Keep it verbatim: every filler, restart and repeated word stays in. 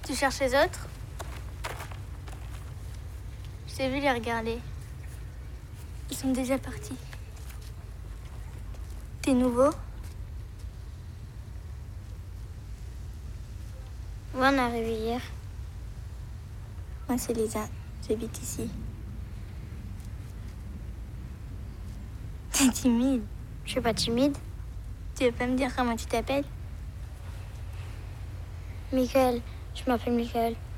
Tu cherches les autres? Je t'ai vu les regarder. Ils sont déjà partis. T'es nouveau? Moi, on est arrivé hier. Moi, c'est Lisa. J'habite ici. T'es timide. Je suis pas timide. Tu veux pas me dire comment tu t'appelles? Michael. Je m'appelle Michael.